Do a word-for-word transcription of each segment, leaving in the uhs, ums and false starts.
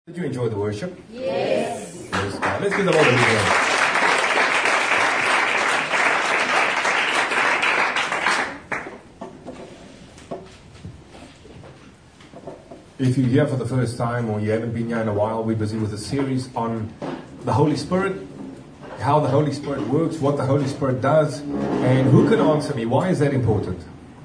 Did you enjoy the worship? Yes. Yes, God. Let's give the Lord a big hand. If you're here for the first time or you haven't been here in a while, we're busy with a series on the Holy Spirit, how the Holy Spirit works, what the Holy Spirit does, and who can answer me? Why is that important?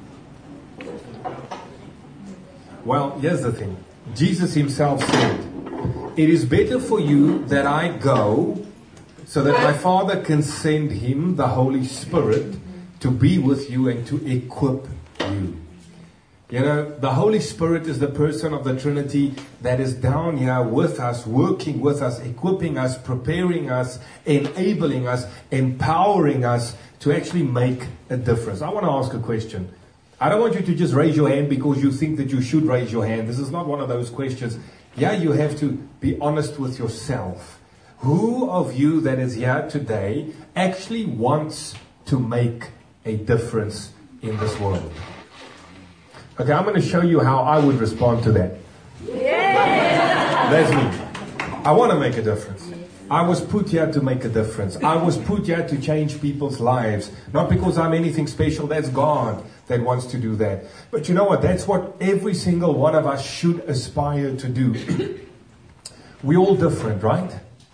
Well, here's the thing. Jesus himself said, "It is better for you that I go, so that my Father can send him, the Holy Spirit, to be with you and to equip you." You know, the Holy Spirit is the person of the Trinity that is down here with us, working with us, equipping us, preparing us, enabling us, empowering us to actually make a difference. I want to ask a question. I don't want you to just raise your hand because you think that you should raise your hand. This is not one of those questions. Yeah, you have to be honest with yourself. Who of you that is here today actually wants to make a difference in this world? Okay, I'm going to show you how I would respond to that. Yeah. That's me. I want to make a difference. I was put here to make a difference. I was put here to change people's lives. Not because I'm anything special. That's God that wants to do that. But you know what? That's what every single one of us should aspire to do. We're all different, right?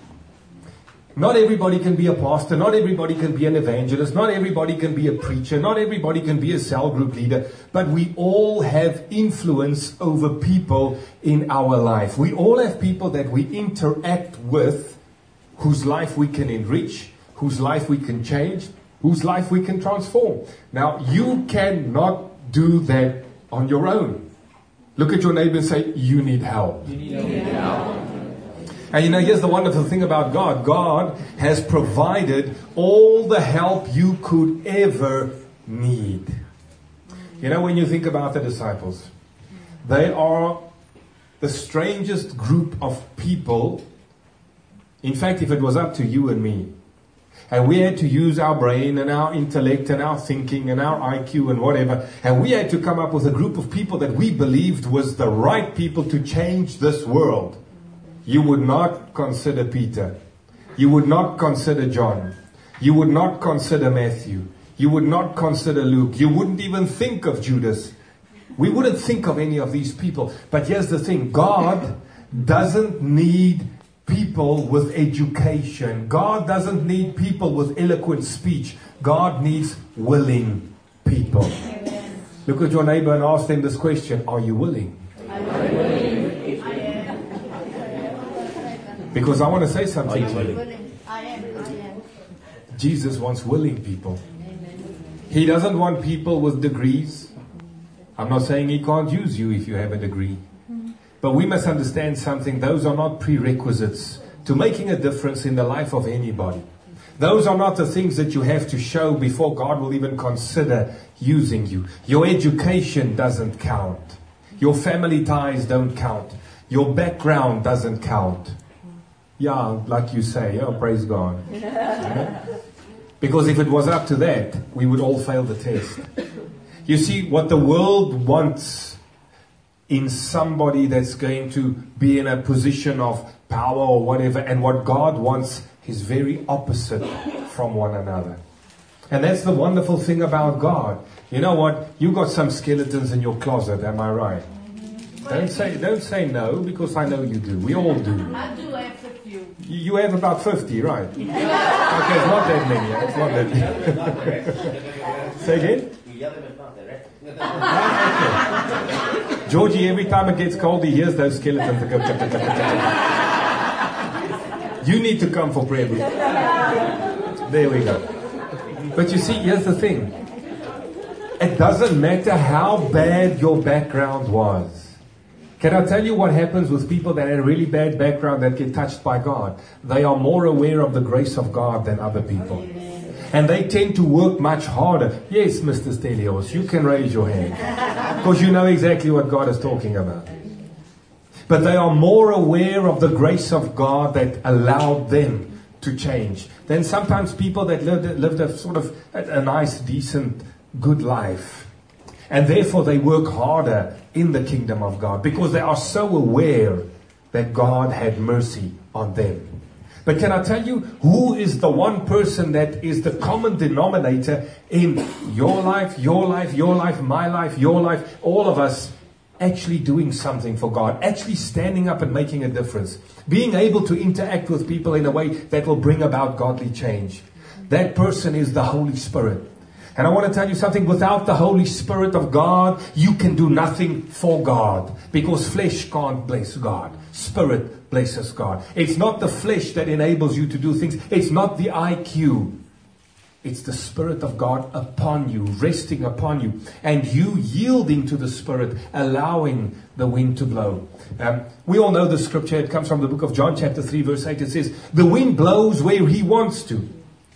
Not everybody can be a pastor. Not everybody can be an evangelist. Not everybody can be a preacher. Not everybody can be a cell group leader. But we all have influence over people in our life. We all have people that we interact with, whose life we can enrich, whose life we can change, whose life we can transform. Now, you cannot do that on your own. Look at your neighbor and say, you need help. You need help. And you know, here's the wonderful thing about God. God has provided all the help you could ever need. You know, when you think about the disciples, they are the strangest group of people. In fact, if it was up to you and me, and we had to use our brain and our intellect and our thinking and our I Q and whatever, and we had to come up with a group of people that we believed was the right people to change this world, you would not consider Peter. You would not consider John. You would not consider Matthew. You would not consider Luke. You wouldn't even think of Judas. We wouldn't think of any of these people. But here's the thing. God doesn't need people with education. God doesn't need people with eloquent speech. God needs willing people. Amen. Look at your neighbor and ask them this question. Are you willing? I'm willing. Because I want to say something to you. I am. I am. Jesus wants willing people. He doesn't want people with degrees. I'm not saying he can't use you if you have a degree. But we must understand something. Those are not prerequisites to making a difference in the life of anybody. Those are not the things that you have to show before God will even consider using you. Your education doesn't count. Your family ties don't count. Your background doesn't count. Yeah, like you say, oh, praise God. Yeah? Because if it was up to that, we would all fail the test. You see, what the world wants in somebody that's going to be in a position of power or whatever, and what God wants is very opposite from one another. And that's the wonderful thing about God. You know what? You got some skeletons in your closet, am I right? Don't say, don't say no, because I know you do. We all do. I do have a few. You have about fifty, right? Okay, it's not that many. It's not that many. Say again? Okay. Georgie, every time it gets cold, he hears those skeletons that go chap, chap, chap, chap. You need to come for prayer. There we go. But you see, here's the thing. It doesn't matter how bad your background was. Can I tell you what happens with people that have a really bad background that get touched by God? They are more aware of the grace of God than other people. And they tend to work much harder. Yes, Mister Stelios, you can raise your hand. Because you know exactly what God is talking about. But they are more aware of the grace of God that allowed them to change than sometimes people that lived, lived a sort of a nice, decent, good life. And therefore they work harder in the kingdom of God because they are so aware that God had mercy on them. But can I tell you, who is the one person that is the common denominator in your life, your life, your life, my life, your life, all of us actually doing something for God, actually standing up and making a difference, being able to interact with people in a way that will bring about godly change? That person is the Holy Spirit. And I want to tell you something, without the Holy Spirit of God, you can do nothing for God, because flesh can't bless God. Spirit blesses God. It's not the flesh that enables you to do things. It's not the I Q. It's the Spirit of God upon you, resting upon you, and you yielding to the Spirit, allowing the wind to blow. Um, we all know the scripture. It comes from the book of John chapter three verse eight. It says, the wind blows where he wants to.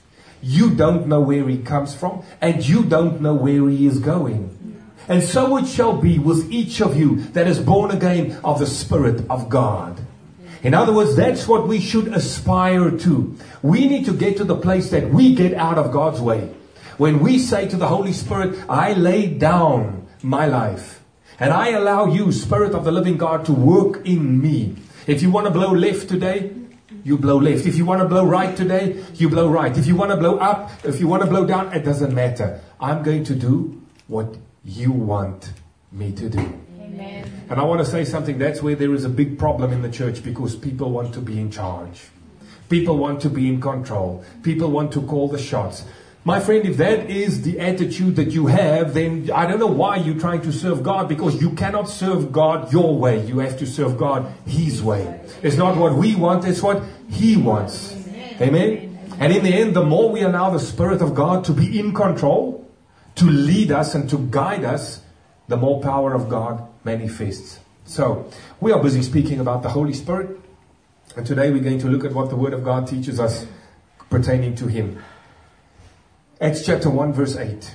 You don't know where he comes from, and you don't know where he is going. And so it shall be with each of you that is born again of the Spirit of God. In other words, that's what we should aspire to. We need to get to the place that we get out of God's way. When we say to the Holy Spirit, I lay down my life, and I allow you, Spirit of the living God, to work in me. If you want to blow left today, you blow left. If you want to blow right today, you blow right. If you want to blow up, if you want to blow down, it doesn't matter. I'm going to do what you want me to do. Amen. And I want to say something. That's where there is a big problem in the church, because people want to be in charge. People want to be in control. People want to call the shots. My friend, if that is the attitude that you have, then I don't know why you're trying to serve God, because you cannot serve God your way. You have to serve God His way. It's not what we want, it's what He wants. Amen? And in the end, the more we allow the Spirit of God to be in control, to lead us and to guide us, the more power of God manifests. So, we are busy speaking about the Holy Spirit. And today we're going to look at what the Word of God teaches us pertaining to Him. Acts chapter one verse eight.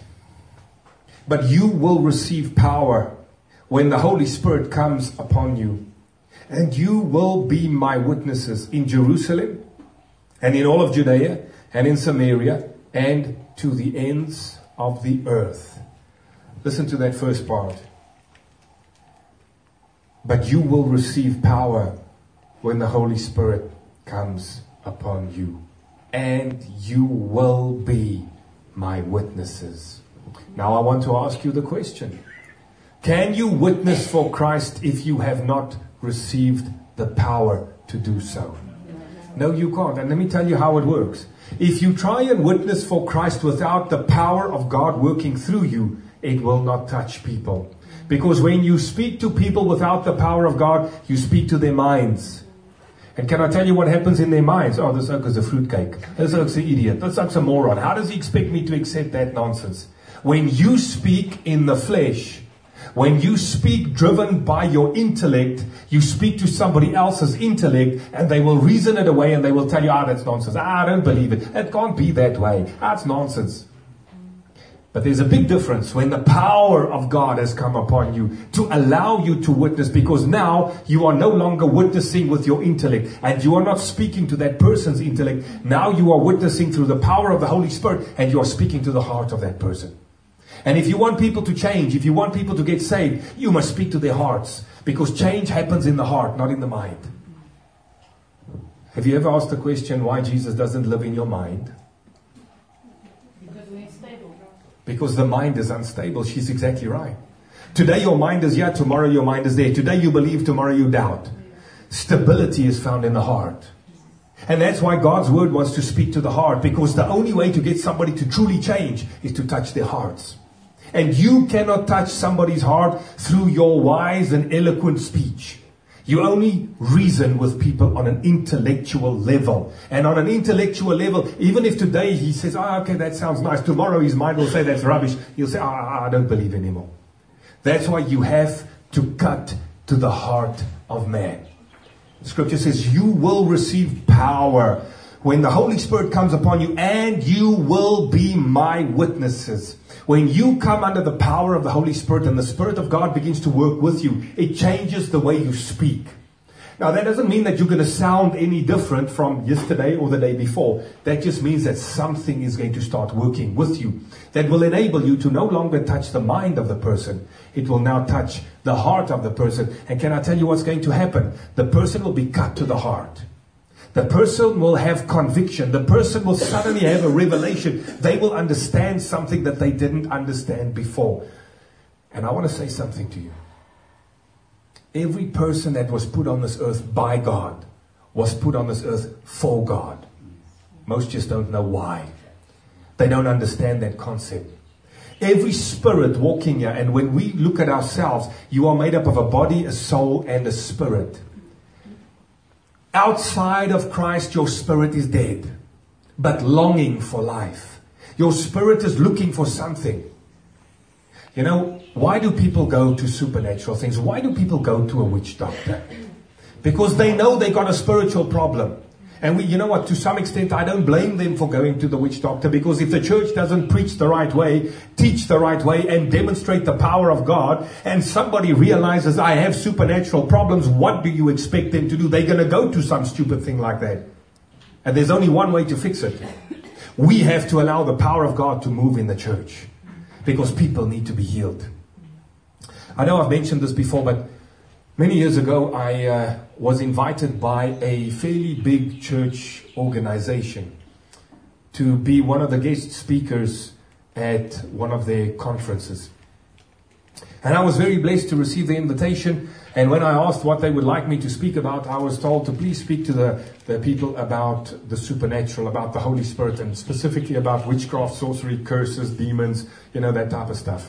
But you will receive power when the Holy Spirit comes upon you. And you will be my witnesses in Jerusalem and in all of Judea and in Samaria and to the ends of the earth. Listen to that first part. But you will receive power when the Holy Spirit comes upon you. And you will be my witnesses. Now I want to ask you the question. Can you witness for Christ if you have not received the power to do so? No, you can't. And let me tell you how it works. If you try and witness for Christ without the power of God working through you, it will not touch people. Because when you speak to people without the power of God, you speak to their minds. And can I tell you what happens in their minds? Oh, this oak is a fruitcake. This oak's an idiot. This oak's a moron. How does he expect me to accept that nonsense? When you speak in the flesh, when you speak driven by your intellect, you speak to somebody else's intellect, and they will reason it away and they will tell you, ah, that's nonsense. Ah, I don't believe it. It can't be that way. Ah, it's nonsense. But there's a big difference when the power of God has come upon you to allow you to witness, because now you are no longer witnessing with your intellect and you are not speaking to that person's intellect. Now you are witnessing through the power of the Holy Spirit, and you are speaking to the heart of that person. And if you want people to change, if you want people to get saved, you must speak to their hearts, because change happens in the heart, not in the mind. Have you ever asked the question why Jesus doesn't live in your mind? Because the mind is unstable. She's exactly right. Today your mind is here, tomorrow your mind is there. Today you believe, tomorrow you doubt. Stability is found in the heart. And that's why God's word wants to speak to the heart, because the only way to get somebody to truly change is to touch their hearts. And you cannot touch somebody's heart through your wise and eloquent speech. You only reason with people on an intellectual level. And on an intellectual level, even if today he says, ah, okay, that sounds nice. Tomorrow his mind will say that's rubbish. He'll say, ah, I don't believe anymore. That's why you have to cut to the heart of man. Scripture says you will receive power when the Holy Spirit comes upon you, and you will be my witnesses. When you come under the power of the Holy Spirit and the Spirit of God begins to work with you, it changes the way you speak. Now, that doesn't mean that you're going to sound any different from yesterday or the day before. That just means that something is going to start working with you that will enable you to no longer touch the mind of the person. It will now touch the heart of the person. And can I tell you what's going to happen? The person will be cut to the heart. The person will have conviction. The person will suddenly have a revelation. They will understand something that they didn't understand before. And I want to say something to you. Every person that was put on this earth by God was put on this earth for God. Most just don't know why. They don't understand that concept. Every spirit walking here, and when we look at ourselves, you are made up of a body, a soul, and a spirit. Outside of Christ, your spirit is dead, but longing for life. Your spirit is looking for something. You know, why do people go to supernatural things? Why do people go to a witch doctor? Because they know they got a spiritual problem. And we, you know what, to some extent, I don't blame them for going to the witch doctor, because if the church doesn't preach the right way, teach the right way, and demonstrate the power of God, and somebody realizes I have supernatural problems, what do you expect them to do? They're going to go to some stupid thing like that. And there's only one way to fix it. We have to allow the power of God to move in the church, because people need to be healed. I know I've mentioned this before, but many years ago, I uh, was invited by a fairly big church organization to be one of the guest speakers at one of their conferences. And I was very blessed to receive the invitation. And when I asked what they would like me to speak about, I was told to please speak to the, the people about the supernatural, about the Holy Spirit, and specifically about witchcraft, sorcery, curses, demons, you know, that type of stuff.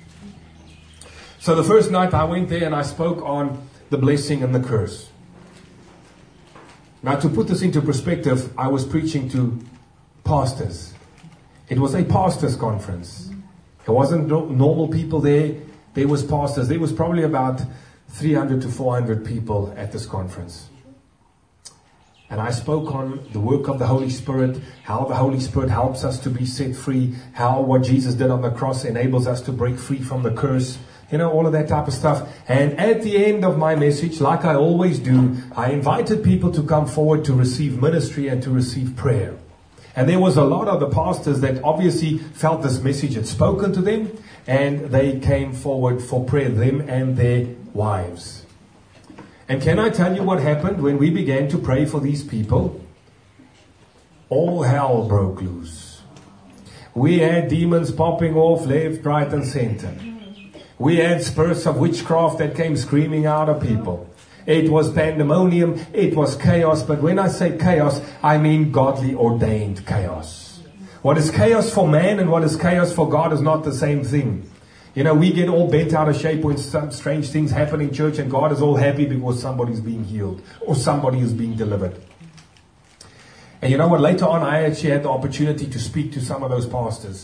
So the first night I went there and I spoke on the blessing and the curse. Now, to put this into perspective, I was preaching to pastors. It was a pastors' conference. It wasn't no, normal people there. There was pastors. There was probably about three hundred to four hundred people at this conference. And I spoke on the work of the Holy Spirit, how the Holy Spirit helps us to be set free, how what Jesus did on the cross enables us to break free from the curse. You know, all of that type of stuff. And at the end of my message, like I always do, I invited people to come forward to receive ministry and to receive prayer. And there was a lot of the pastors that obviously felt this message had spoken to them, and they came forward for prayer, them and their wives. And can I tell you what happened when we began to pray for these people? All hell broke loose. We had demons popping off left, right, and center. We had spirits of witchcraft that came screaming out of people. It was pandemonium, it was chaos, but when I say chaos, I mean godly ordained chaos. What is chaos for man and what is chaos for God is not the same thing. You know, we get all bent out of shape when some strange things happen in church, and God is all happy because somebody's being healed or somebody is being delivered. And you know what, later on I actually had the opportunity to speak to some of those pastors.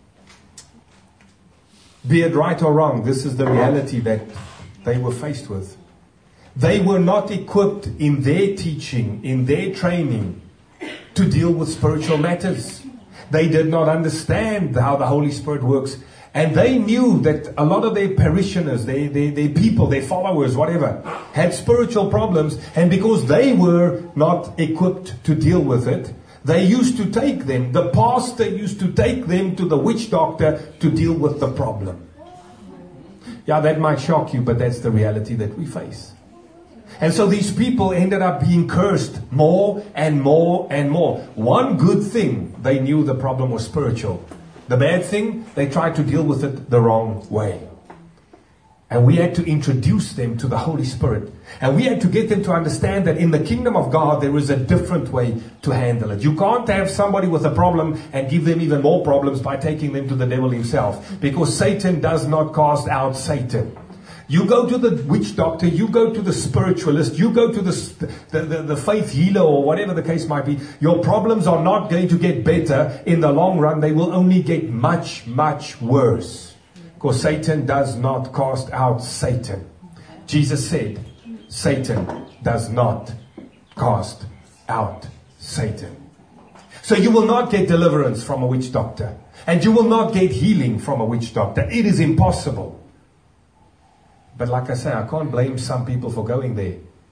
Be it right or wrong, this is the reality that they were faced with. They were not equipped in their teaching, in their training, to deal with spiritual matters. They did not understand how the Holy Spirit works. And they knew that a lot of their parishioners, their, their, their people, their followers, whatever, had spiritual problems. And because they were not equipped to deal with it, they used to take them, the pastor used to take them to the witch doctor to deal with the problem. Yeah, that might shock you, but that's the reality that we face. And so these people ended up being cursed more and more and more. One good thing, they knew the problem was spiritual. The bad thing, they tried to deal with it the wrong way. And we had to introduce them to the Holy Spirit. And we had to get them to understand that in the kingdom of God, there is a different way to handle it. You can't have somebody with a problem and give them even more problems by taking them to the devil himself. Because Satan does not cast out Satan. You go to the witch doctor, you go to the spiritualist, you go to the, the, the, the faith healer or whatever the case might be. Your problems are not going to get better in the long run. They will only get much, much worse. Because Satan does not cast out Satan. Jesus said, Satan does not cast out Satan. So you will not get deliverance from a witch doctor. And you will not get healing from a witch doctor. It is impossible. But like I say, I can't blame some people for going there.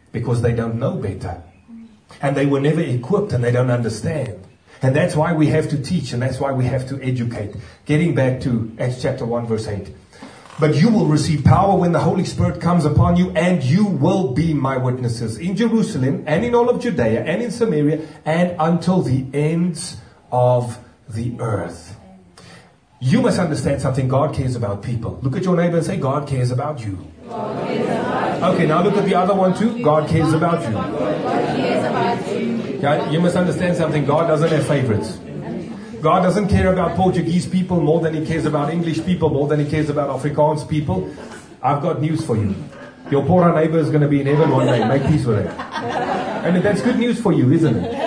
because they don't know better. And they were never equipped and they don't understand. And that's why we have to teach and that's why we have to educate. Getting back to Acts chapter one verse eight. But you will receive power when the Holy Spirit comes upon you, and you will be my witnesses in Jerusalem and in all of Judea and in Samaria and until the ends of the earth. You must understand something. God cares about people. Look at your neighbor and say, God cares about you. God cares about Okay, now look at the other one too. God cares about you. God cares about you. Yeah, you must understand something. God doesn't have favorites. God doesn't care about Portuguese people more than He cares about English people, more than He cares about Afrikaans people. I've got news for you. Your poor neighbor is going to be in heaven one day. Make peace with that. And that's good news for you, isn't it?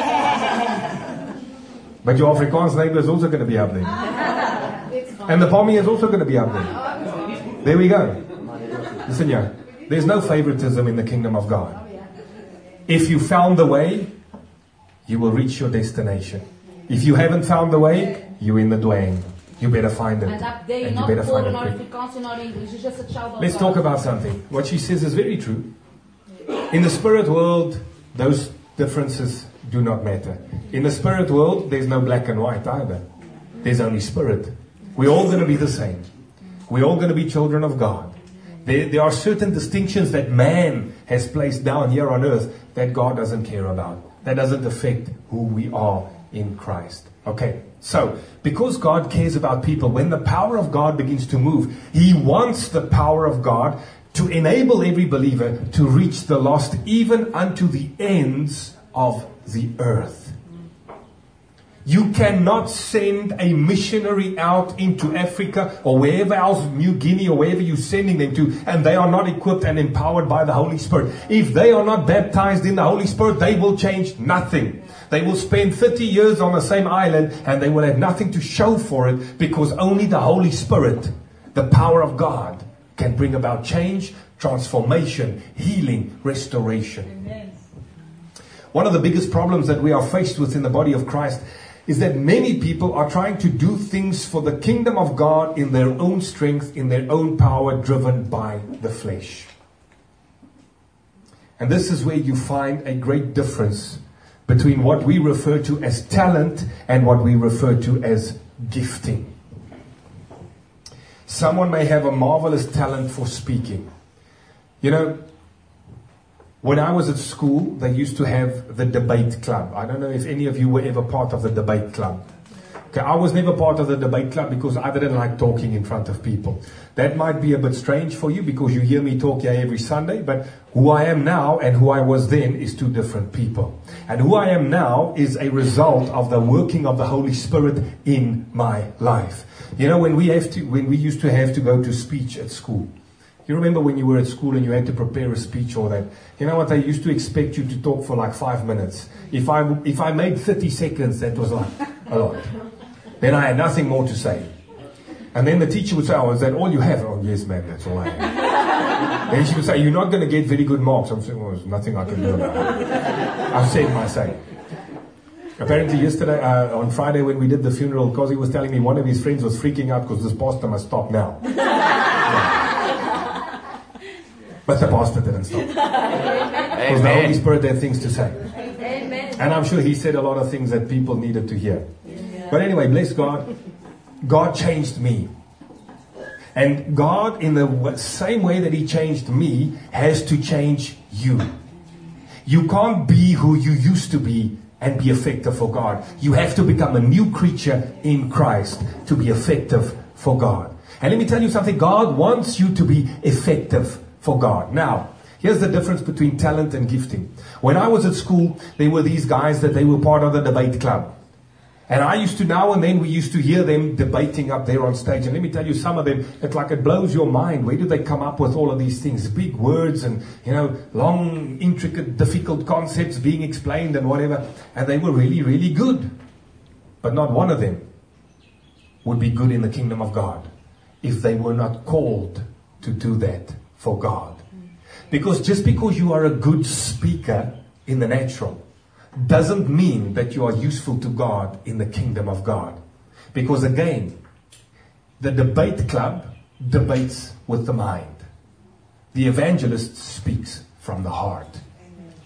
But your Afrikaans neighbor is also going to be up there. And the Pommy is also going to be up there. There we go. Listen here. There's no favoritism in the kingdom of God. If you found the way, you will reach your destination. If you haven't found the way, you're in the dwang. You better find it. And up there, And you not better find poor, it not quick. Afrikaans, not English. It's just a child of Let's God. talk about something. What she says is very true. In the spirit world, those differences do not matter. In the spirit world, there's no black and white either. There's only spirit. We're all going to be the same. We're all going to be children of God. There, there are certain distinctions that man has placed down here on earth that God doesn't care about. That doesn't affect who we are in Christ. Okay, so because God cares about people, when the power of God begins to move, He wants the power of God to enable every believer to reach the lost, even unto the ends of the earth. You cannot send a missionary out into Africa or wherever else, New Guinea or wherever you're sending them to, and they are not equipped and empowered by the Holy Spirit. If they are not baptized in the Holy Spirit, they will change nothing. They will spend thirty years on the same island and they will have nothing to show for it, because only the Holy Spirit, the power of God, can bring about change, transformation, healing, restoration. Amen. One of the biggest problems that we are faced with in the body of Christ is that many people are trying to do things for the kingdom of God in their own strength, in their own power, driven by the flesh. And this is where you find a great difference between what we refer to as talent and what we refer to as gifting. Someone may have a marvelous talent for speaking. You know, when I was at school, they used to have the debate club. I don't know if any of you were ever part of the debate club. Okay, I was never part of the debate club because I didn't like talking in front of people. That might be a bit strange for you because you hear me talk here every Sunday, but who I am now and who I was then is two different people. And who I am now is a result of the working of the Holy Spirit in my life. You know, when we have to, when we used to have to go to speech at school, you remember when you were at school and you had to prepare a speech or that? You know what? They used to expect you to talk for like five minutes. If I, if I made thirty seconds, that was like a lot. Then I had nothing more to say. And then the teacher would say, oh, is that all you have? Oh, yes, ma'am, that's all I have. Then she would say, you're not going to get very good marks. I'm saying, well, there's nothing I can do about it. I've said my say. Apparently yesterday, uh, on Friday when we did the funeral, Kosi was telling me one of his friends was freaking out because this pastor must stop now. Yeah. But the pastor didn't stop. Because the Holy Spirit had things to say. Amen. And I'm sure he said a lot of things that people needed to hear. But anyway, bless God. God changed me. And God, in the same way that He changed me, has to change you. You can't be who you used to be and be effective for God. You have to become a new creature in Christ to be effective for God. And let me tell you something. God wants you to be effective for God. Now, here's the difference between talent and gifting. When I was at school, there were these guys that they were part of the debate club. And I used to, now and then, we used to hear them debating up there on stage. And let me tell you, some of them, it's like it blows your mind. Where do they come up with all of these things? Big words and, you know, long, intricate, difficult concepts being explained and whatever. And they were really, really good. But not one of them would be good in the kingdom of God if they were not called to do that for God. Because just because you are a good speaker in the natural doesn't mean that you are useful to God in the kingdom of God. Because again, the debate club debates with the mind. The evangelist speaks from the heart.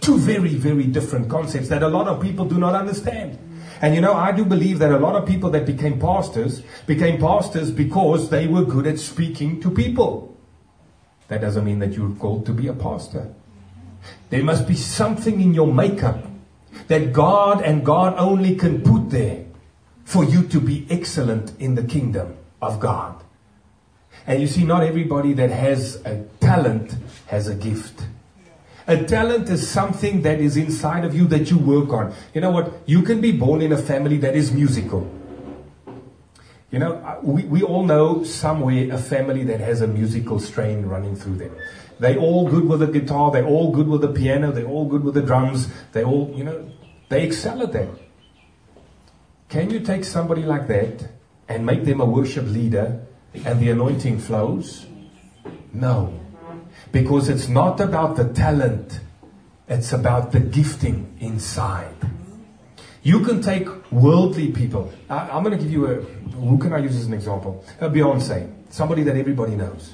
Two very, very different concepts that a lot of people do not understand. And you know, I do believe that a lot of people that became pastors became pastors because they were good at speaking to people. That doesn't mean that you're called to be a pastor. There must be something in your makeup that God and God only can put there for you to be excellent in the kingdom of God. And you see, not everybody that has a talent has a gift. A talent is something that is inside of you that you work on. You know what? You can be born in a family that is musical. You know, we, we all know somewhere a family that has a musical strain running through them. They're all good with the guitar. They're all good with the piano. They're all good with the drums. They all, you know, they excel at that. Can you take somebody like that and make them a worship leader and the anointing flows? No. Because it's not about the talent. It's about the gifting inside. You can take worldly people. I, I'm going to give you a, who can I use as an example? A Beyonce. Somebody that everybody knows.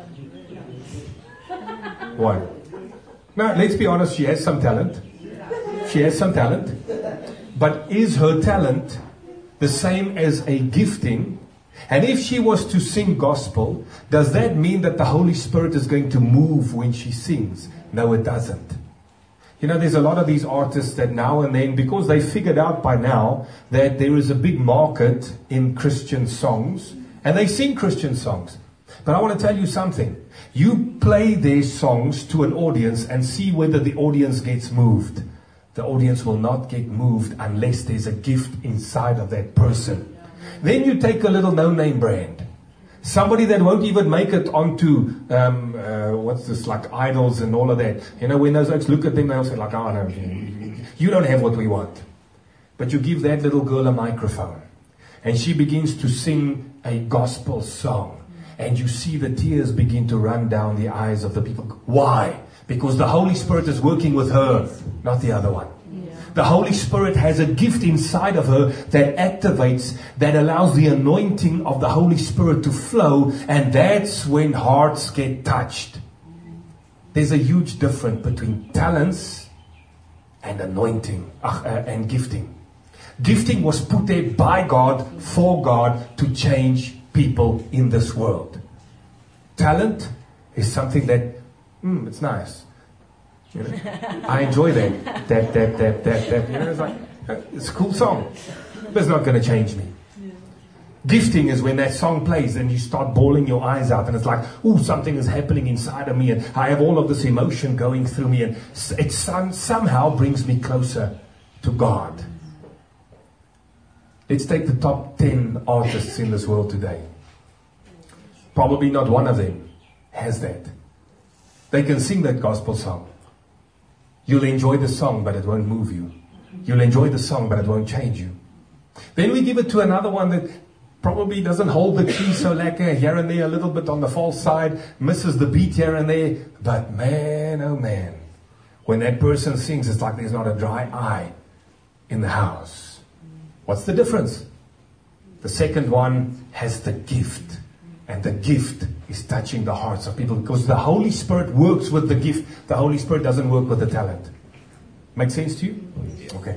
Why? Now, let's be honest, she has some talent. She has some talent. But is her talent the same as a gifting? And if she was to sing gospel, does that mean that the Holy Spirit is going to move when she sings? No, it doesn't. You know, there's a lot of these artists that now and then, because they figured out by now that there is a big market in Christian songs, and they sing Christian songs. But I want to tell you something. You play their songs to an audience and see whether the audience gets moved. The audience will not get moved unless there's a gift inside of that person. Then you take a little no-name brand. Somebody that won't even make it onto, um, uh, what's this, like idols and all of that. You know, when those folks look at them, they'll say like, oh no, you don't have what we want. But you give that little girl a microphone. And she begins to sing a gospel song. And you see the tears begin to run down the eyes of the people. Why? Because the Holy Spirit is working with her, not the other one. The Holy Spirit has a gift inside of her that activates, that allows the anointing of the Holy Spirit to flow, and that's when hearts get touched. There's a huge difference between talents and anointing uh, and gifting. Gifting was put there by God, for God, to change people in this world. Talent is something that, mm, it's nice. You know, I enjoy that. That, that, that, that, that. You know, it's like, it's a cool song. But it's not going to change me. Yeah. Gifting is when that song plays and you start bawling your eyes out and it's like, ooh, something is happening inside of me and I have all of this emotion going through me and it some, somehow brings me closer to God. Let's take the top ten artists in this world today. Probably not one of them has that. They can sing that gospel song. You'll enjoy the song, but it won't move you. You'll enjoy the song, but it won't change you. Then we give it to another one that probably doesn't hold the key so lekker, here and there, a little bit on the false side, misses the beat here and there. But man, oh man, when that person sings, it's like there's not a dry eye in the house. What's the difference? The second one has the gift. And the gift is touching the hearts of people because the Holy Spirit works with the gift. The Holy Spirit doesn't work with the talent. Make sense to you? Okay.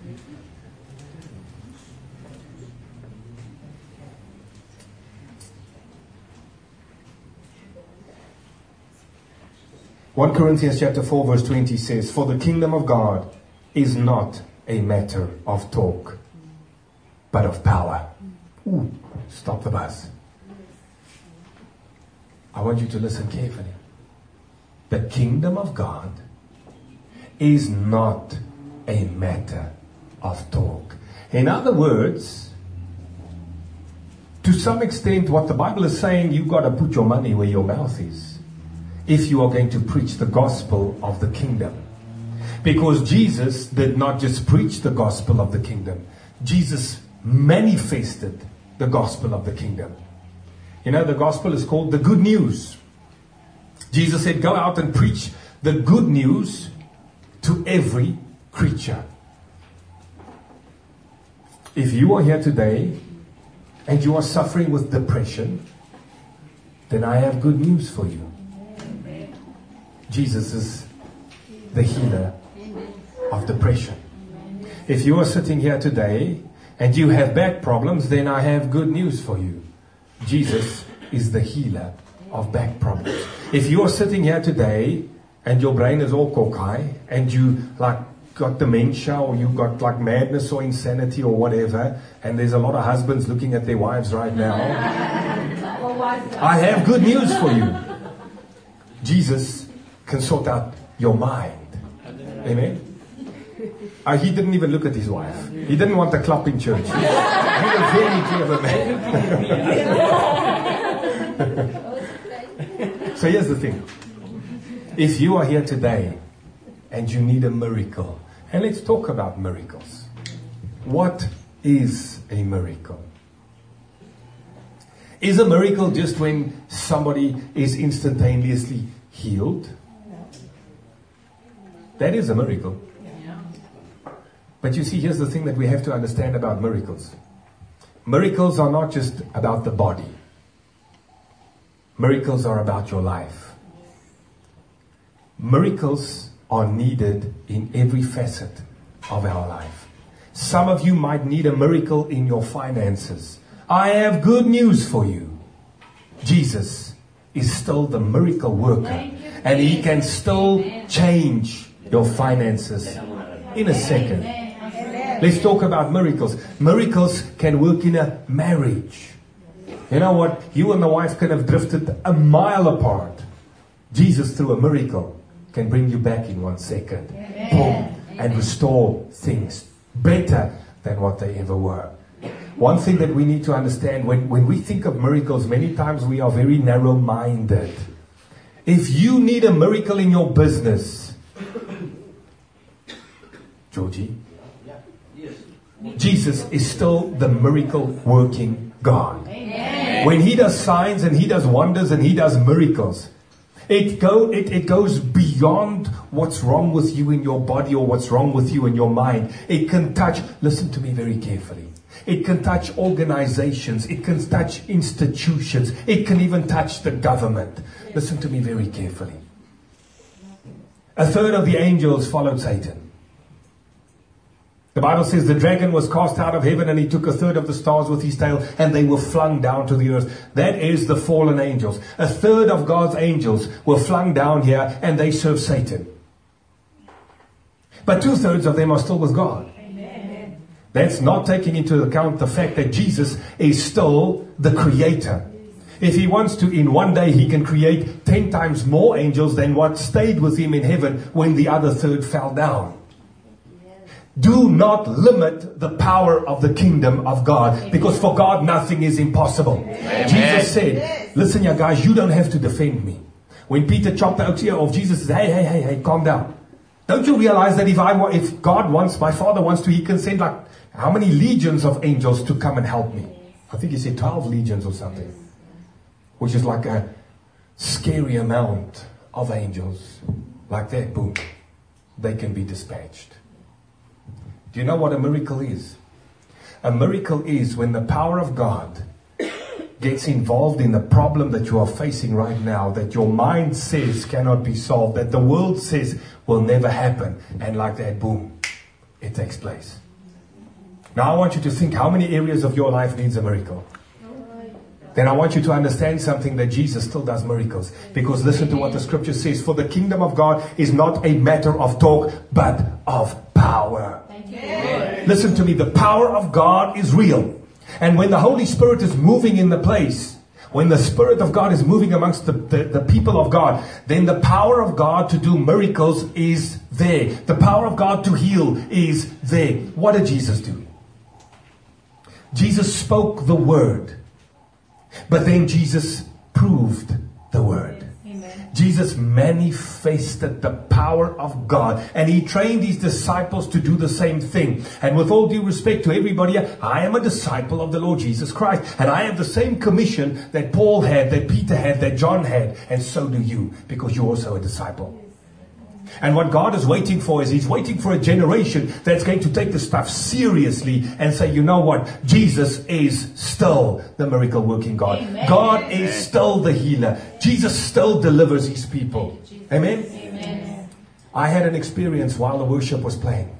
First Corinthians chapter four verse twenty says, "For the kingdom of God is not a matter of talk, but of power." Ooh, stop the bus. I want you to listen carefully. The kingdom of God is not a matter of talk. In other words, to some extent, what the Bible is saying, you've got to put your money where your mouth is if you are going to preach the gospel of the kingdom. Because Jesus did not just preach the gospel of the kingdom. Jesus manifested the gospel of the kingdom. You know, the gospel is called the good news. Jesus said, go out and preach the good news to every creature. If you are here today and you are suffering with depression, then I have good news for you. Jesus is the healer depression. If you are sitting here today and you have back problems, then I have good news for you. Jesus is the healer of back problems. If you are sitting here today and your brain is all cockeye and you like got dementia or you got like madness or insanity or whatever, and there's a lot of husbands looking at their wives right now, I have good news for you. Jesus can sort out your mind. Amen. Uh, he didn't even look at his wife. He didn't want the clap in church. He's a very clever man. So here's the thing. If you are here today and you need a miracle, and let's talk about miracles. What is a miracle? Is a miracle just when somebody is instantaneously healed? That is a miracle. But you see, here's the thing that we have to understand about miracles. Miracles are not just about the body. Miracles are about your life. Miracles are needed in every facet of our life. Some of you might need a miracle in your finances. I have good news for you. Jesus is still the miracle worker, and He can still change your finances in a second. Let's talk about miracles. Miracles can work in a marriage. You know what? You and the wife can have drifted a mile apart. Jesus, through a miracle, can bring you back in one second. Boom. And restore things better than what they ever were. One thing that we need to understand, when, when we think of miracles, many times we are very narrow-minded. If you need a miracle in your business, Georgie, Jesus is still the miracle working God. Amen. When He does signs and He does wonders and He does miracles, it, go, it, it goes beyond what's wrong with you in your body or what's wrong with you in your mind. It can touch, listen to me very carefully, it can touch organizations, it can touch institutions, it can even touch the government. Listen to me very carefully. A third of the angels followed Satan. The Bible says the dragon was cast out of heaven and he took a third of the stars with his tail and they were flung down to the earth. That is the fallen angels. A third of God's angels were flung down here and they serve Satan. But two thirds of them are still with God. Amen. That's not taking into account the fact that Jesus is still the creator. If He wants to, in one day He can create ten times more angels than what stayed with Him in heaven when the other third fell down. Do not limit the power of the kingdom of God, because for God nothing is impossible. Amen. Jesus said, listen, you guys, you don't have to defend me. When Peter chopped the ox ear off, Jesus said, hey, hey, hey, hey, calm down. Don't you realize that if I if God wants, my Father wants to, He can send like how many legions of angels to come and help me? I think He said twelve legions or something, which is like a scary amount of angels. Like that, boom, they can be dispatched. Do you know what a miracle is? A miracle is when the power of God gets involved in the problem that you are facing right now, that your mind says cannot be solved, that the world says will never happen. And like that, boom, it takes place. Now I want you to think how many areas of your life needs a miracle. Then I want you to understand something, that Jesus still does miracles. Because listen to what the scripture says. For the kingdom of God is not a matter of talk, but of power. Yeah. Listen to me. The power of God is real. And when the Holy Spirit is moving in the place, when the Spirit of God is moving amongst the, the, the people of God, then the power of God to do miracles is there. The power of God to heal is there. What did Jesus do? Jesus spoke the word. But then Jesus proved the word. Amen. Jesus manifested the power of God. And He trained His disciples to do the same thing. And with all due respect to everybody, I am a disciple of the Lord Jesus Christ. And I have the same commission that Paul had, that Peter had, that John had. And so do you, because you're also a disciple. And what God is waiting for is He's waiting for a generation that's going to take this stuff seriously and say, you know what? Jesus is still the miracle working God. Amen. God Amen. Is still the healer. Jesus still delivers His people. Amen? Amen. I had an experience while the worship was playing.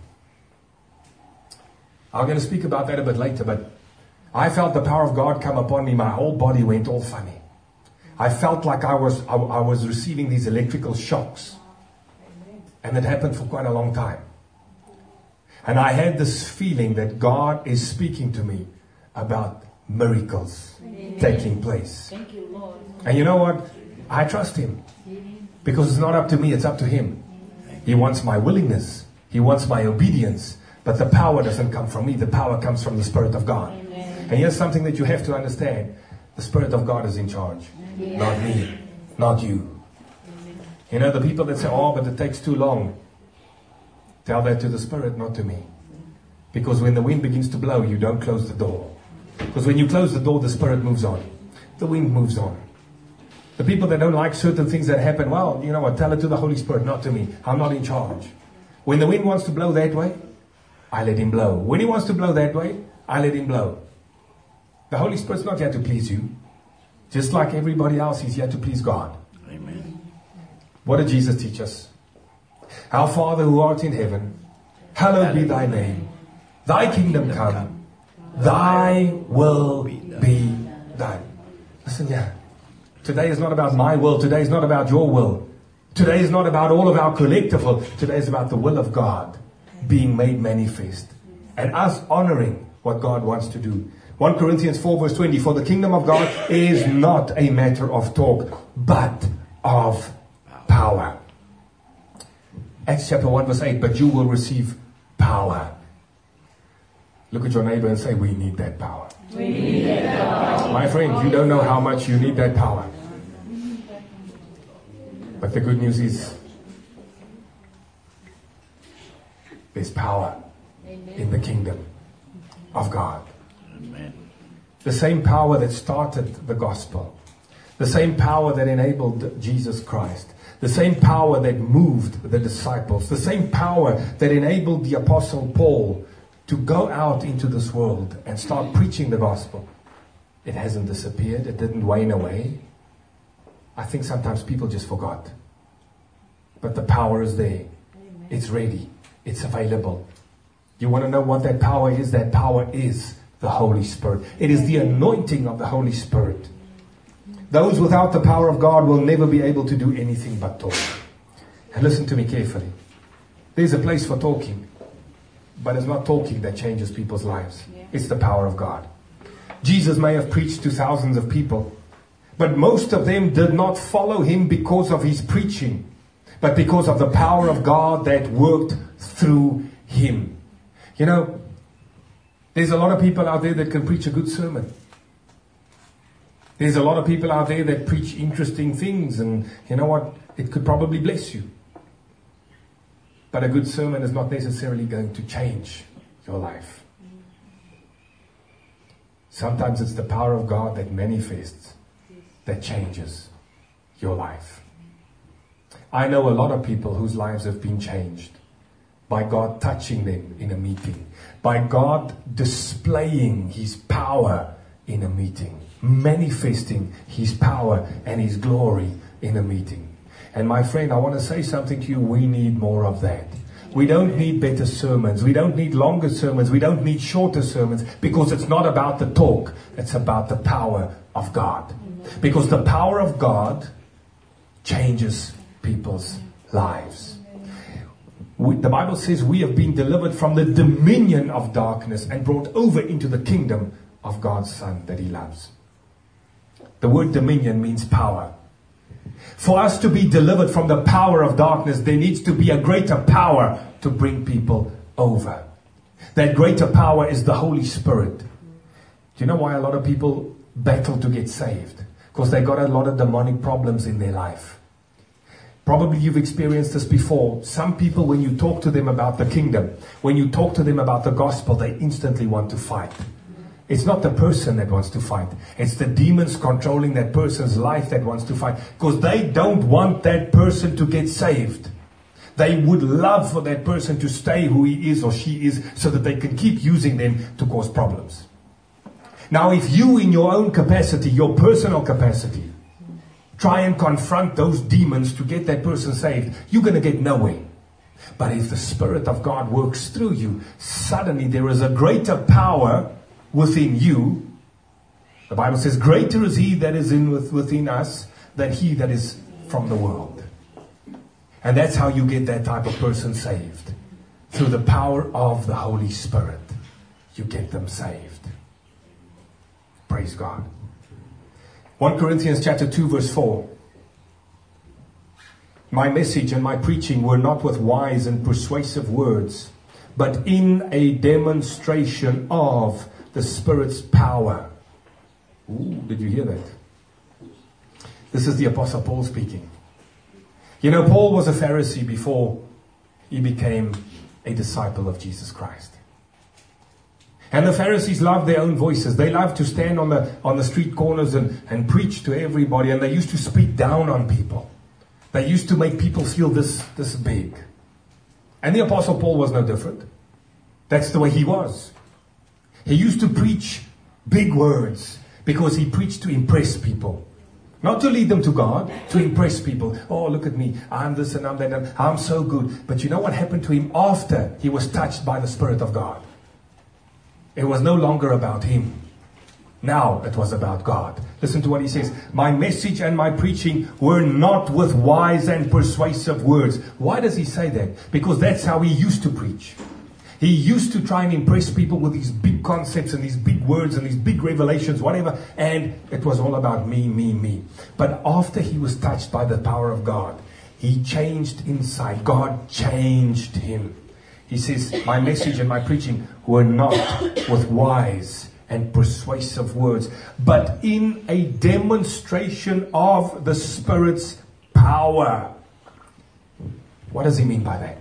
I'm going to speak about that a bit later, but I felt the power of God come upon me. My whole body went all funny. I felt like I was I, I was receiving these electrical shocks. And it happened for quite a long time. And I had this feeling that God is speaking to me about miracles Amen. Taking place. Thank you, Lord. And you know what? I trust Him. Because it's not up to me, it's up to Him. He wants my willingness. He wants my obedience. But the power doesn't come from me. The power comes from the Spirit of God. Amen. And here's something that you have to understand. The Spirit of God is in charge. Amen. Not me. Not you. Amen. You know, the people that say, oh, but it takes too long. Tell that to the Spirit, not to me. Because when the wind begins to blow, you don't close the door. Because when you close the door, the Spirit moves on. The wind moves on. The people that don't like certain things that happen, well, you know what, tell it to the Holy Spirit, not to me. I'm not in charge. When the wind wants to blow that way, I let him blow. When he wants to blow that way, I let him blow. The Holy Spirit's not here to please you. Just like everybody else, He's here to please God. Amen. What did Jesus teach us? Our Father who art in heaven, hallowed be thy name. Thy kingdom come. Thy will be done. Listen here. Today is not about my will. Today is not about your will. Today is not about all of our collective will. Today is about the will of God being made manifest. And us honoring what God wants to do. First Corinthians four verse twenty. For the kingdom of God is not a matter of talk, but of power. Acts chapter one verse eight. But you will receive power. Look at your neighbor and say, we need that power. We need that power. My friend, you don't know how much you need that power. But the good news is, there's power Amen. In the kingdom of God. Amen. The same power that started the gospel. The same power that enabled Jesus Christ. The same power that moved the disciples. The same power that enabled the Apostle Paul to go out into this world and start preaching the gospel. It hasn't disappeared. It didn't wane away. I think sometimes people just forgot. But the power is there. Amen. It's ready. It's available. You want to know what that power is? That power is the Holy Spirit. It is the anointing of the Holy Spirit. Those without the power of God will never be able to do anything but talk. And listen to me carefully. There's a place for talking. But it's not talking that changes people's lives. Yeah. It's the power of God. Jesus may have preached to thousands of people, but most of them did not follow Him because of His preaching, but because of the power of God that worked through Him. You know, there's a lot of people out there that can preach a good sermon. There's a lot of people out there that preach interesting things, and you know what? It could probably bless you. But a good sermon is not necessarily going to change your life. Sometimes it's the power of God that manifests, that changes your life. I know a lot of people whose lives have been changed by God touching them in a meeting, by God displaying His power in a meeting, manifesting His power and His glory in a meeting. And my friend, I want to say something to you. We need more of that. We don't need better sermons. We don't need longer sermons. We don't need shorter sermons, because it's not about the talk. It's about the power of God. Because the power of God changes people's lives. We, the Bible says we have been delivered from the dominion of darkness and brought over into the kingdom of God's Son that He loves. The word dominion means power. For us to be delivered from the power of darkness, there needs to be a greater power to bring people over. That greater power is the Holy Spirit. Do you know why a lot of people battle to get saved? Because they got a lot of demonic problems in their life. Probably you've experienced this before. Some people, when you talk to them about the kingdom, when you talk to them about the gospel, they instantly want to fight. It's not the person that wants to fight. It's the demons controlling that person's life that wants to fight. Because they don't want that person to get saved. They would love for that person to stay who he is or she is, so that they can keep using them to cause problems. Now, if you, in your own capacity, your personal capacity, try and confront those demons to get that person saved, you're going to get nowhere. But if the Spirit of God works through you, suddenly there is a greater power within you. The Bible says, greater is He that is in with, within us than he that is from the world. And that's how you get that type of person saved. Through the power of the Holy Spirit. You get them saved. Praise God. First Corinthians chapter two verse four. My message and my preaching were not with wise and persuasive words, but in a demonstration of the Spirit's power. Ooh, did you hear that? This is the Apostle Paul speaking. You know, Paul was a Pharisee before he became a disciple of Jesus Christ. And the Pharisees loved their own voices. They loved to stand on the on the street corners and, and preach to everybody. And they used to speak down on people. They used to make people feel this, this big. And the Apostle Paul was no different. That's the way he was. He used to preach big words because he preached to impress people. Not to lead them to God, to impress people. Oh, look at me. I'm this and I'm that. And I'm so good. But you know what happened to him after he was touched by the Spirit of God? It was no longer about him. Now it was about God. Listen to what he says. My message and my preaching were not with wise and persuasive words. Why does he say that? Because that's how he used to preach. He used to try and impress people with these big concepts and these big words and these big revelations, whatever. And it was all about me, me, me. But after he was touched by the power of God, he changed inside. God changed him. He says, my message and my preaching were not with wise and persuasive words, but in a demonstration of the Spirit's power. What does he mean by that?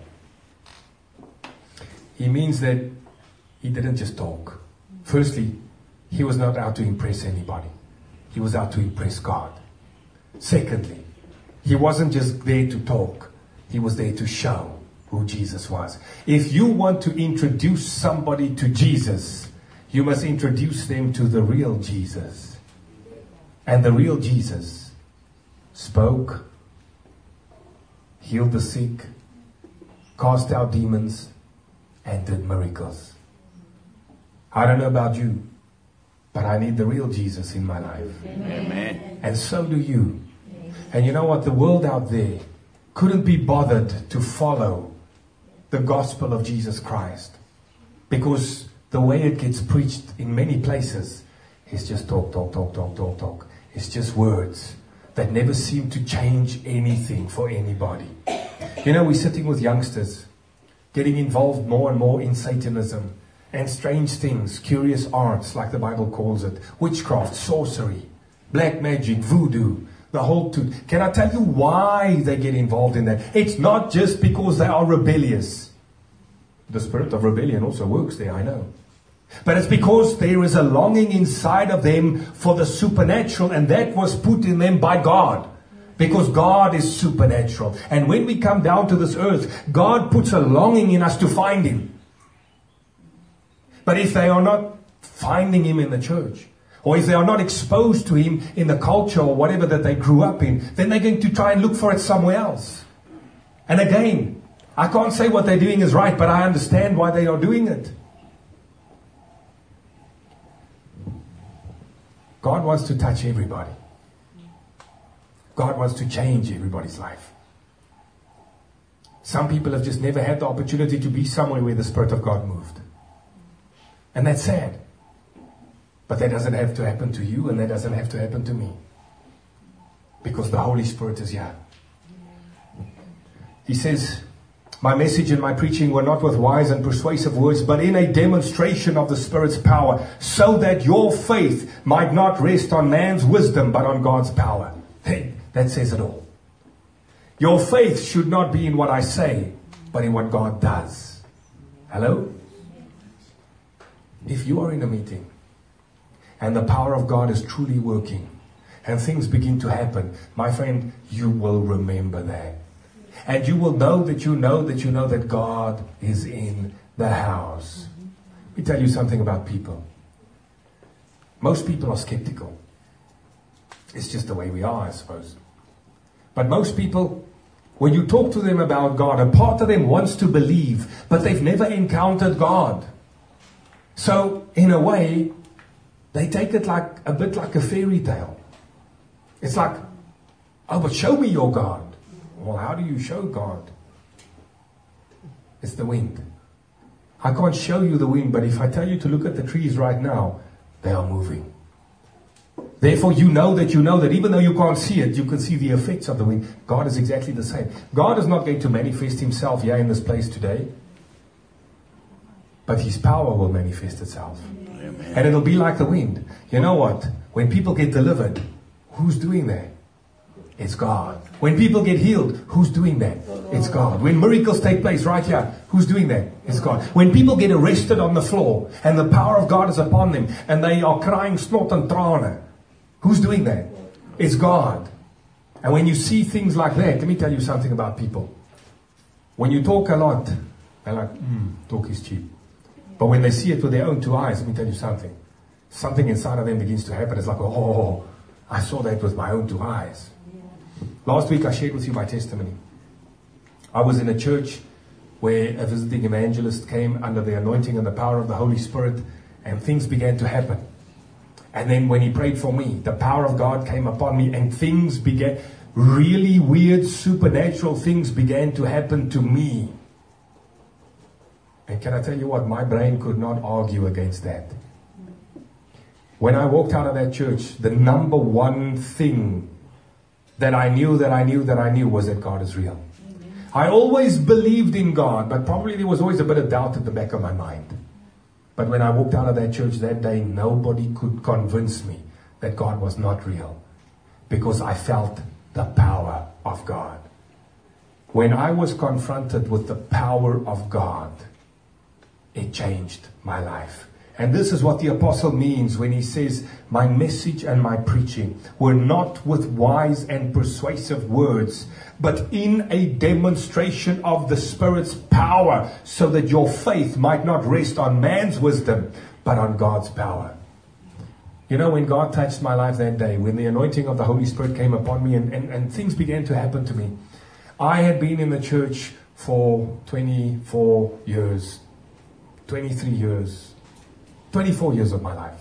He means that he didn't just talk. Firstly, he was not out to impress anybody. He was out to impress God. Secondly, he wasn't just there to talk. He was there to show who Jesus was. If you want to introduce somebody to Jesus, you must introduce them to the real Jesus. And the real Jesus spoke, healed the sick, cast out demons, and did miracles. I don't know about you, but I need the real Jesus in my life. Amen. And so do you. And you know what? The world out there couldn't be bothered to follow the gospel of Jesus Christ. Because the way it gets preached in many places is just talk, talk, talk, talk, talk, talk. It's just words that never seem to change anything for anybody. You know, we're sitting with youngsters getting involved more and more in Satanism and strange things, curious arts, like the Bible calls it, witchcraft, sorcery, black magic, voodoo, the whole two. Can I tell you why they get involved in that? It's not just because they are rebellious. The spirit of rebellion also works there, I know. But it's because there is a longing inside of them for the supernatural, and that was put in them by God. Because God is supernatural. And when we come down to this earth, God puts a longing in us to find Him. But if they are not finding Him in the church, or if they are not exposed to Him in the culture or whatever that they grew up in, then they're going to try and look for it somewhere else. And again, I can't say what they're doing is right, but I understand why they are doing it. God wants to touch everybody. God wants to change everybody's life. Some people have just never had the opportunity to be somewhere where the Spirit of God moved. And that's sad. But that doesn't have to happen to you, and that doesn't have to happen to me. Because the Holy Spirit is here. He says, my message and my preaching were not with wise and persuasive words, but in a demonstration of the Spirit's power, so that your faith might not rest on man's wisdom, but on God's power. Hey, that says it all. Your faith should not be in what I say, but in what God does. Hello? If you are in a meeting, and the power of God is truly working, and things begin to happen, my friend, you will remember that. And you will know that you know that you know that God is in the house. Let me tell you something about people. Most people are skeptical. It's just the way we are, I suppose. But most people When you talk to them about God, a part of them wants to believe, but they've never encountered God. So, in a way, they take it like a bit like a fairy tale. It's like, oh, but show me your God. Well, how do you show God? It's the wind. I can't show you the wind, but if I tell you to look at the trees right now, they are moving. Therefore, you know that you know that even though you can't see it, you can see the effects of the wind. God is exactly the same. God is not going to manifest himself here in this place today, but his power will manifest itself. Amen. And it'll be like the wind. You know what? When people get delivered, who's doing that? It's God. When people get healed, who's doing that? It's God. When miracles take place right here, who's doing that? It's God. When people get arrested on the floor and the power of God is upon them and they are crying snot and trane, who's doing that? It's God. And when you see things like that, let me tell you something about people. When you talk a lot, they're like, mm, talk is cheap. But when they see it with their own two eyes, let me tell you something. Something inside of them begins to happen. It's like, oh, I saw that with my own two eyes. Last week I shared with you my testimony. I was in a church where a visiting evangelist came under the anointing and the power of the Holy Spirit, and things began to happen. And then when he prayed for me, the power of God came upon me, and things began, really weird supernatural things began to happen to me. And can I tell you what? My brain could not argue against that. When I walked out of that church, the number one thing that I knew, that I knew, that I knew was that God is real. Amen. I always believed in God, but probably there was always a bit of doubt at the back of my mind. But when I walked out of that church that day, nobody could convince me that God was not real, because I felt the power of God. When I was confronted with the power of God, it changed my life. And this is what the apostle means when he says, my message and my preaching were not with wise and persuasive words, but in a demonstration of the Spirit's power, so that your faith might not rest on man's wisdom, but on God's power. You know, when God touched my life that day, when the anointing of the Holy Spirit came upon me and, and, and things began to happen to me, I had been in the church for twenty-four years, twenty-three years, twenty-four years of my life.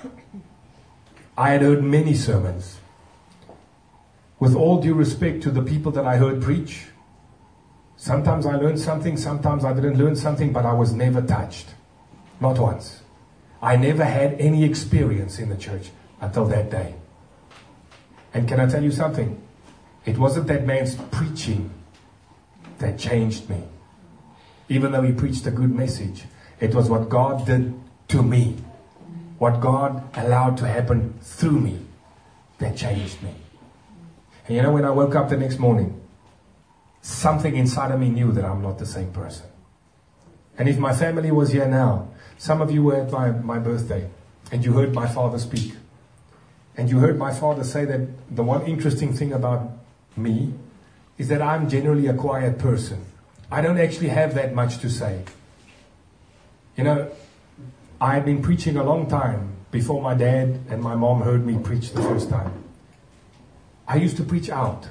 I had heard many sermons. With all due respect to the people that I heard preach, sometimes I learned something, sometimes I didn't learn something, but I was never touched. Not once. I never had any experience in the church until that day. And can I tell you something? It wasn't that man's preaching that changed me. Even though he preached a good message, it was what God did to me, what God allowed to happen through me, that changed me. And you know, when I woke up the next morning, something inside of me knew that I'm not the same person. And if my family was here now, some of you were at my, my birthday, and you heard my father speak. And you heard my father say that the one interesting thing about me is that I'm generally a quiet person. I don't actually have that much to say. You know, I had been preaching a long time before my dad and my mom heard me preach the first time. I used to preach out,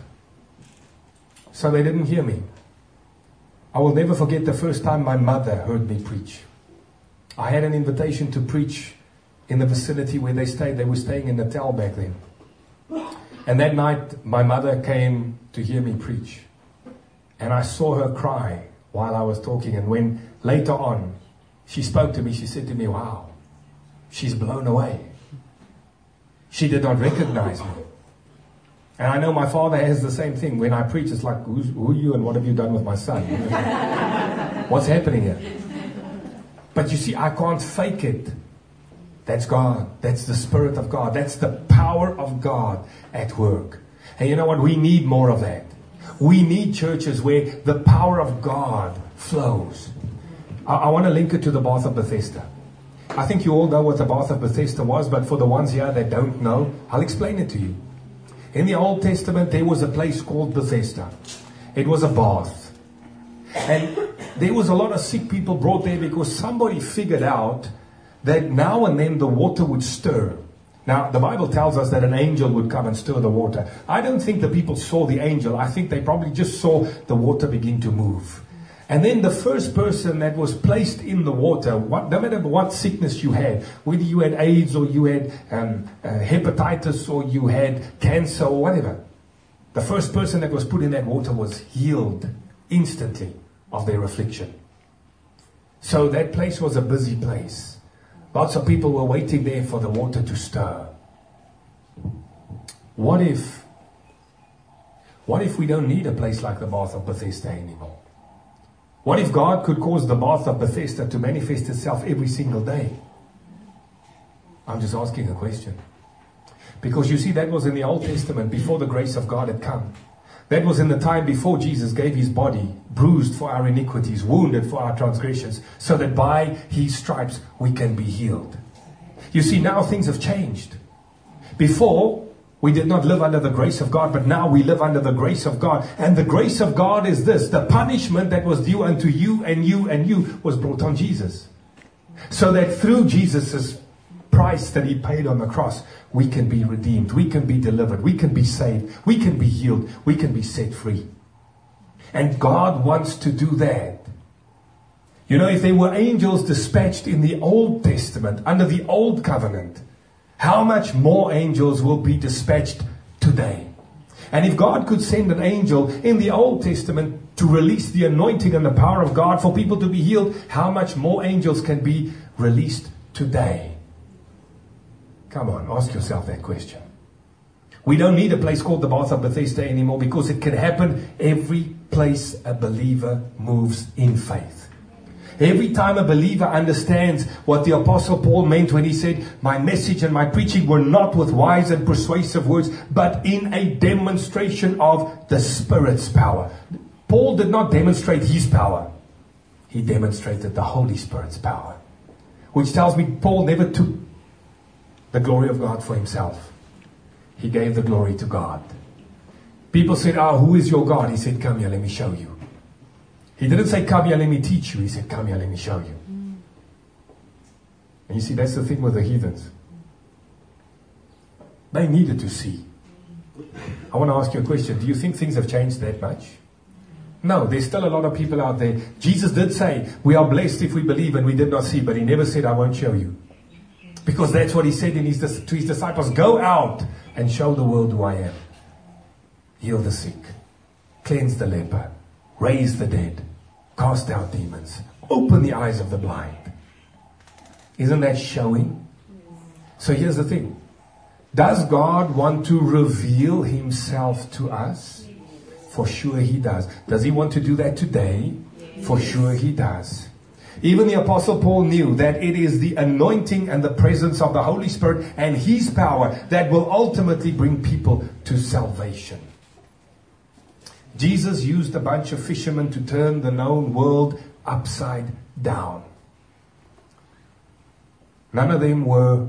so they didn't hear me. I will never forget the first time my mother heard me preach. I had an invitation to preach in the vicinity where they stayed. They were staying in Natal back then. And that night, my mother came to hear me preach. And I saw her cry while I was talking. And when later on, she spoke to me, she said to me, wow, she's blown away. She did not recognize me. And I know my father has the same thing. When I preach, it's like, Who's, who are you and what have you done with my son? What's happening here? But you see, I can't fake it. That's God. That's the Spirit of God. That's the power of God at work. And you know what? We need more of that. We need churches where the power of God flows. I, I want to link it to the Bath of Bethesda. I think you all know what the Bath of Bethesda was, but for the ones here that don't know, I'll explain it to you. In the Old Testament, there was a place called Bethesda. It was a bath. And there was a lot of sick people brought there because somebody figured out that now and then the water would stir. Now, the Bible tells us that an angel would come and stir the water. I don't think the people saw the angel. I think they probably just saw the water begin to move. And then the first person that was placed in the water, what, no matter what sickness you had, whether you had AIDS or you had um, uh, hepatitis or you had cancer or whatever, the first person that was put in that water was healed instantly of their affliction. So that place was a busy place. Lots of people were waiting there for the water to stir. What if, what if we don't need a place like the Bath of Bethesda anymore? What if God could cause the Bath of Bethesda to manifest itself every single day? I'm just asking a question. Because you see, that was in the Old Testament before the grace of God had come. That was in the time before Jesus gave his body, bruised for our iniquities, wounded for our transgressions, so that by his stripes we can be healed. You see, now things have changed. Before, we did not live under the grace of God, but now we live under the grace of God. And the grace of God is this: the punishment that was due unto you and you and you was brought on Jesus. So that through Jesus' price that he paid on the cross, we can be redeemed, we can be delivered, we can be saved, we can be healed, we can be set free. And God wants to do that. You know, if there were angels dispatched in the Old Testament, under the Old Covenant, how much more angels will be dispatched today? And if God could send an angel in the Old Testament to release the anointing and the power of God for people to be healed, how much more angels can be released today? Come on, ask yourself that question. We don't need a place called the Bath of Bethesda anymore, because it can happen every place a believer moves in faith. Every time a believer understands what the Apostle Paul meant when he said, my message and my preaching were not with wise and persuasive words, but in a demonstration of the Spirit's power. Paul did not demonstrate his power. He demonstrated the Holy Spirit's power. Which tells me Paul never took the glory of God for himself. He gave the glory to God. People said, ah, who is your God? He said, come here, let me show you. He didn't say, come here, let me teach you. He said, come here, let me show you. Mm. And you see, that's the thing with the heathens. They needed to see. I want to ask you a question. Do you think things have changed that much? No, there's still a lot of people out there. Jesus did say, we are blessed if we believe and we did not see, but he never said, I won't show you. Because that's what he said in his, to his disciples. Go out and show the world who I am. Heal the sick. Cleanse the leper. Raise the dead. Cast out demons. Open the eyes of the blind. Isn't that showing? So here's the thing. Does God want to reveal himself to us? For sure he does. Does he want to do that today? For sure he does. Even the Apostle Paul knew that it is the anointing and the presence of the Holy Spirit and his power that will ultimately bring people to salvation. Jesus used a bunch of fishermen to turn the known world upside down. None of them were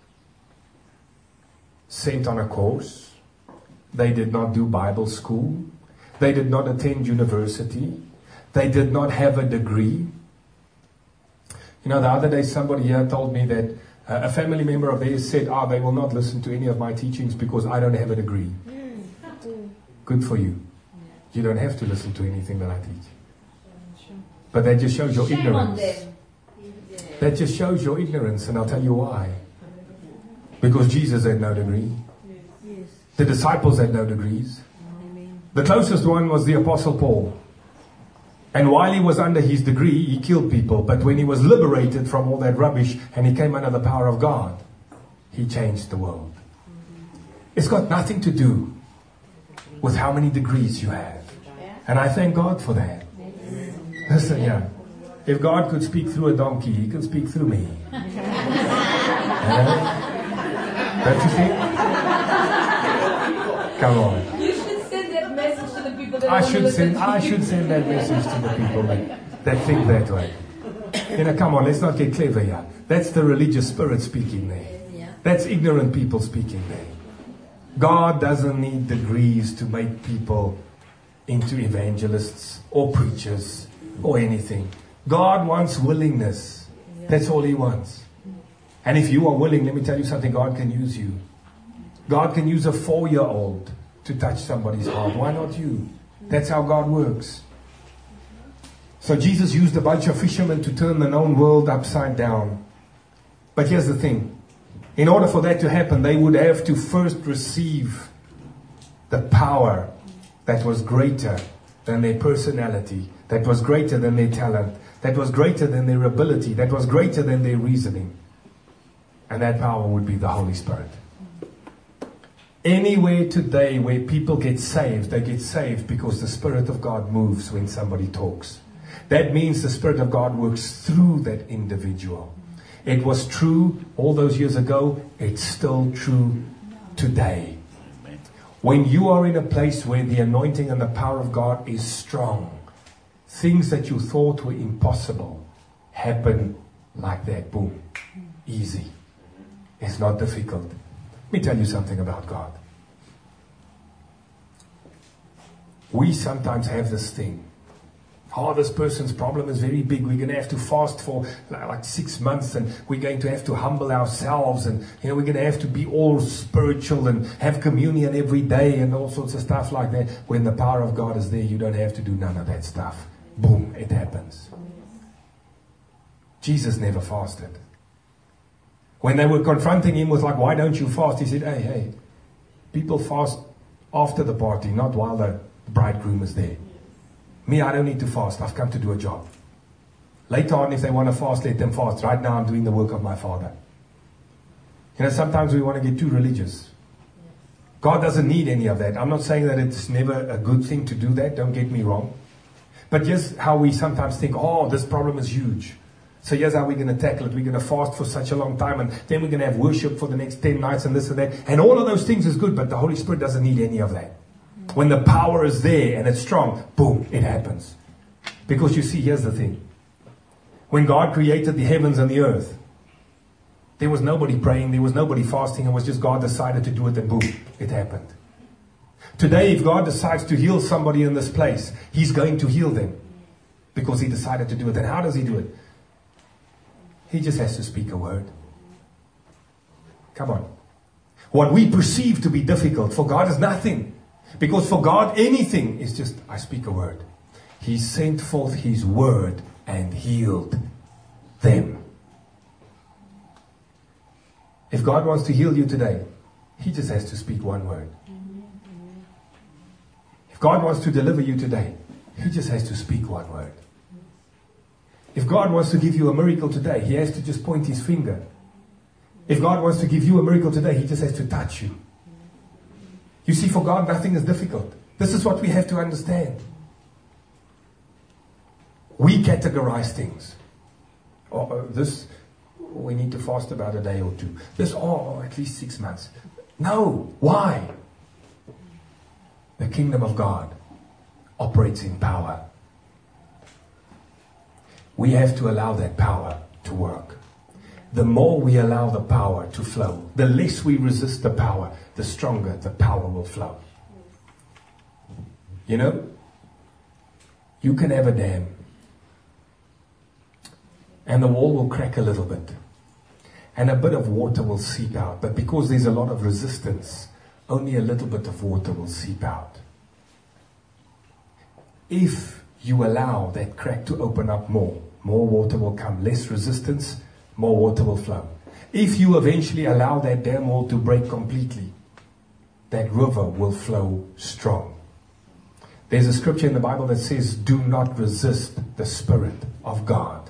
sent on a course. They did not do Bible school. They did not attend university. They did not have a degree. You know, the other day somebody here told me that uh, a family member of theirs said, ah, they will not listen to any of my teachings because I don't have a degree. Good for you. You don't have to listen to anything that I teach. But that just shows your ignorance. That just shows your ignorance, and I'll tell you why. Because Jesus had no degree. The disciples had no degrees. The closest one was the Apostle Paul. And while he was under his degree, he killed people. But when he was liberated from all that rubbish and he came under the power of God, he changed the world. It's got nothing to do with how many degrees you have. And I thank God for that. Listen, yeah. If God could speak through a donkey, he can speak through me. Yeah? Don't you think? Come on. You should send that message to the people that I want to should listen send to I you. should send that message to the people that, that think that way. You know, come on, let's not get clever here. That's the religious spirit speaking there. That's ignorant people speaking there. God doesn't need degrees to make people into evangelists or preachers or anything. God wants willingness. That's all he wants. And if you are willing, let me tell you something, God can use you. God can use a four-year-old to touch somebody's heart. Why not you? That's how God works. So Jesus used a bunch of fishermen to turn the known world upside down. But here's the thing. In order for that to happen, they would have to first receive the power that was greater than their personality, that was greater than their talent, that was greater than their ability, that was greater than their reasoning. And that power would be the Holy Spirit. Anywhere today where people get saved, they get saved because the Spirit of God moves when somebody talks. That means the Spirit of God works through that individual. It was true all those years ago. It's still true today. When you are in a place where the anointing and the power of God is strong, things that you thought were impossible happen like that. Boom. Easy. It's not difficult. Let me tell you something about God. We sometimes have this thing. Oh, this person's problem is very big. We're going to have to fast for like six months and we're going to have to humble ourselves and, you know, we're going to have to be all spiritual and have communion every day and all sorts of stuff like that. When the power of God is there, you don't have to do none of that stuff. Boom, it happens. Jesus never fasted. When they were confronting him with like, why don't you fast? He said, hey, hey, people fast after the party, not while the bridegroom is there. Me, I don't need to fast. I've come to do a job. Later on, if they want to fast, let them fast. Right now, I'm doing the work of my Father. You know, sometimes we want to get too religious. God doesn't need any of that. I'm not saying that it's never a good thing to do that. Don't get me wrong. But just how we sometimes think, oh, this problem is huge. So here's how we're going to tackle it. We're going to fast for such a long time and then we're going to have worship for the next ten nights and this and that. And all of those things is good, but the Holy Spirit doesn't need any of that. When the power is there and it's strong, boom, it happens. Because you see, here's the thing. When God created the heavens and the earth, there was nobody praying, there was nobody fasting, it was just God decided to do it and boom, it happened. Today, if God decides to heal somebody in this place, He's going to heal them because He decided to do it. And how does He do it? He just has to speak a word. Come on. What we perceive to be difficult, for God is nothing. Because for God, anything is just, I speak a word. He sent forth His word and healed them. If God wants to heal you today, He just has to speak one word. If God wants to deliver you today, He just has to speak one word. If God wants to give you a miracle today, He has to just point His finger. If God wants to give you a miracle today, He just has to touch you. You see, for God, nothing is difficult. This is what we have to understand. We categorize things. Oh, uh, this, we need to fast about a day or two. This, oh, at least six months. No. Why? The kingdom of God operates in power. We have to allow that power to work. The more we allow the power to flow, the less we resist the power, the stronger the power will flow. You know, you can have a dam and the wall will crack a little bit and a bit of water will seep out. But because there's a lot of resistance, only a little bit of water will seep out. If you allow that crack to open up more, more water will come, less resistance, more water will flow. If you eventually allow that dam wall to break completely, that river will flow strong. There's a scripture in the Bible that says, do not resist the Spirit of God.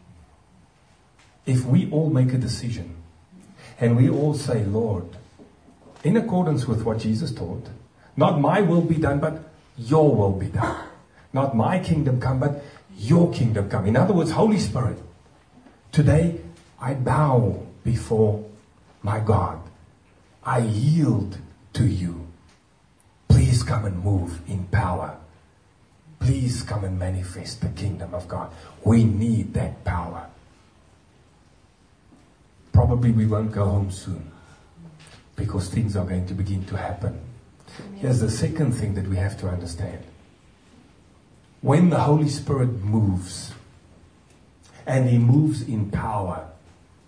If we all make a decision and we all say, Lord, in accordance with what Jesus taught, not my will be done, but your will be done. Not my kingdom come, but your kingdom come. In other words, Holy Spirit, today I bow before my God. I yield to you. Please come and move in power. Please come and manifest the kingdom of God. We need that power. Probably we won't go home soon because things are going to begin to happen. Here's the second thing that we have to understand. When the Holy Spirit moves, and He moves in power,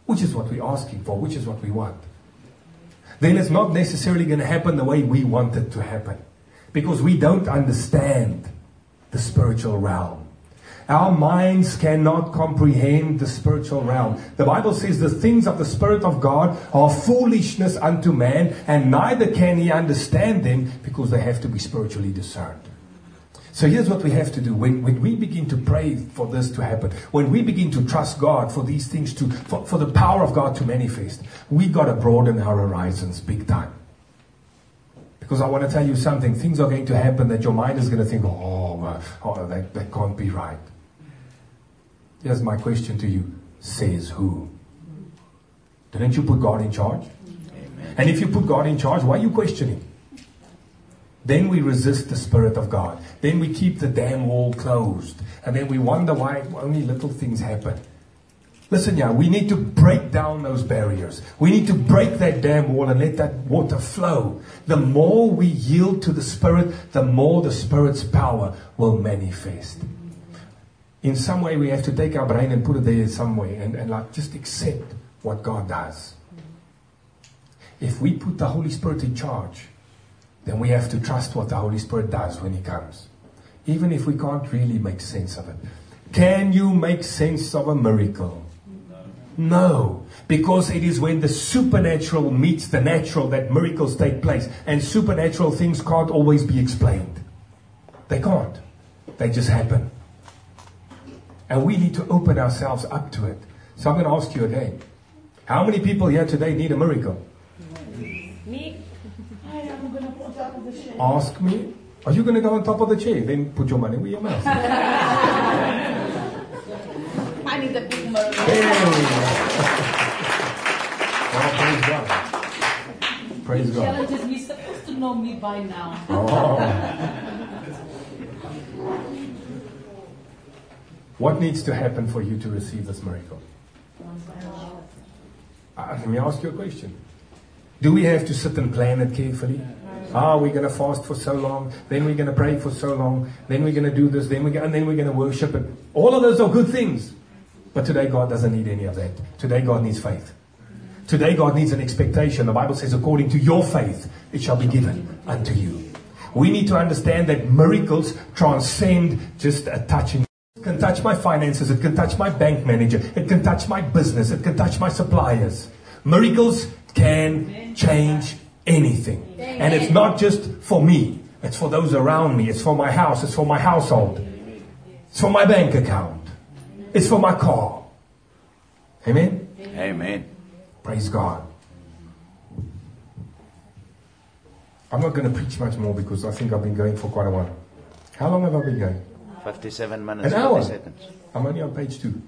which is what we're asking for, which is what we want, then it's not necessarily going to happen the way we want it to happen. Because we don't understand the spiritual realm. Our minds cannot comprehend the spiritual realm. The Bible says the things of the Spirit of God are foolishness unto man, and neither can he understand them because they have to be spiritually discerned. So here's what we have to do. When, when we begin to pray for this to happen, when we begin to trust God for these things to, for, for the power of God to manifest, we got to broaden our horizons big time. Because I want to tell you something, things are going to happen that your mind is going to think, oh, uh, oh that, that can't be right. Here's my question to you. Says who? Didn't you put God in charge? Amen. And if you put God in charge, why are you questioning? Then we resist the Spirit of God. Then we keep the damn wall closed. And then we wonder why only little things happen. Listen, yeah, we need to break down those barriers. We need to break that damn wall and let that water flow. The more we yield to the Spirit, the more the Spirit's power will manifest. In some way, we have to take our brain and put it there in some way and, and like just accept what God does. If we put the Holy Spirit in charge, then we have to trust what the Holy Spirit does when He comes. Even if we can't really make sense of it. Can you make sense of a miracle? No, because it is when the supernatural meets the natural that miracles take place. And supernatural things can't always be explained. They can't. They just happen. And we need to open ourselves up to it. So I'm going to ask you again. How many people here today need a miracle? Me. I am going to put on top of the chair. Ask me. Are you going to go on top of the chair? Then put your money where your mouth is. I need a big miracle. Hey. Well, praise God. Praise God. Challenges me, supposed to know me by now. Oh. What needs to happen for you to receive this miracle? Uh, let me ask you a question. Do we have to sit and plan it carefully? Ah, we're going to fast for so long, then we're going to pray for so long, then we're going to do this, then we're and then we're going to worship it. All of those are good things. But today God doesn't need any of that. Today God needs faith. Today God needs an expectation. The Bible says, according to your faith, it shall be given unto you. We need to understand that miracles transcend just a touching. It can touch my finances. It can touch my bank manager. It can touch my business. It can touch my suppliers. Miracles can change anything. And it's not just for me. It's for those around me. It's for my house. It's for my household. It's for my bank account. It's for my car. Amen? Amen. Praise God. I'm not going to preach much more because I think I've been going for quite a while. How long have I been going? fifty-seven minutes. An hour. fifty seconds. I'm only on page two.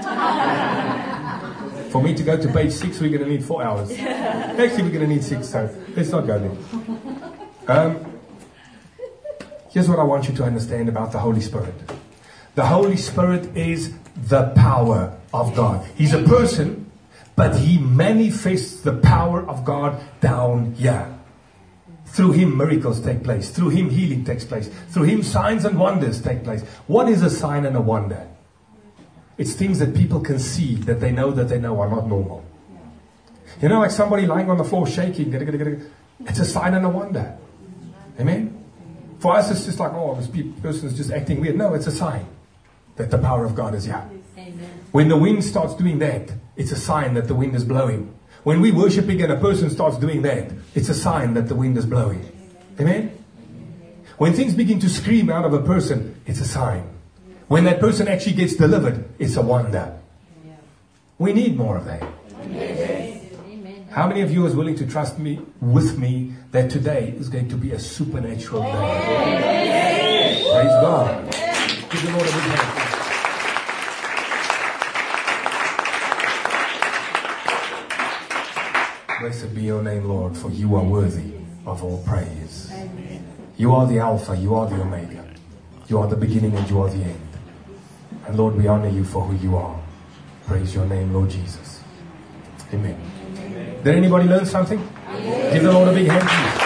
For me to go to page six, we're going to need four hours. Actually, we're going to need six, so let's not go there. Um, here's what I want you to understand about the Holy Spirit. The Holy Spirit is the power of God. He's a person, but He manifests the power of God down here. Through Him, miracles take place. Through Him, healing takes place. Through Him, signs and wonders take place. What is a sign and a wonder? It's things that people can see, that they know that they know are not normal. You know, like somebody lying on the floor shaking. It's a sign and a wonder. Amen? For us, it's just like, oh, this person is just acting weird. No, it's a sign that the power of God is here. Amen. When the wind starts doing that, it's a sign that the wind is blowing. When we worshiping and a person starts doing that, it's a sign that the wind is blowing. Amen? When things begin to scream out of a person, it's a sign. When that person actually gets delivered, it's a wonder. We need more of that. Amen. How many of you is willing to trust me, with me, that today is going to be a supernatural day? Praise God. Give the Lord a big hand. Blessed be your name, Lord, for you are worthy of all praise. Amen. You are the Alpha, you are the Omega. You are the beginning and you are the end. And Lord, we honor you for who you are. Praise your name, Lord Jesus. Amen. Amen. Did anybody learn something? Amen. Give the Lord a big hand, please.